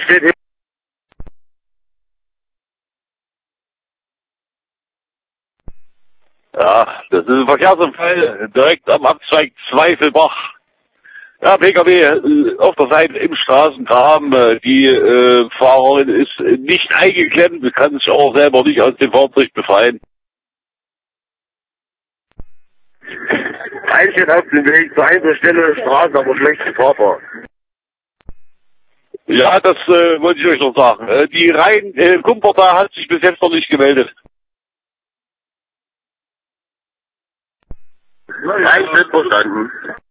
steht hier. Ja, das ist ein Verkehrsunfall direkt am Abzweig Zweifelbach. Ja, PKW auf der Seite im Straßengraben. Die Fahrerin ist nicht eingeklemmt, kann sich auch selber nicht aus dem Fahrzeug befreien. Einsteht auf dem Weg zur Einzelstelle, Straße, aber schlechte Fahrer. Ja, das wollte ich euch noch sagen. Die Rhein-Kumperta hat sich bis jetzt noch nicht gemeldet. Eintritt verstanden.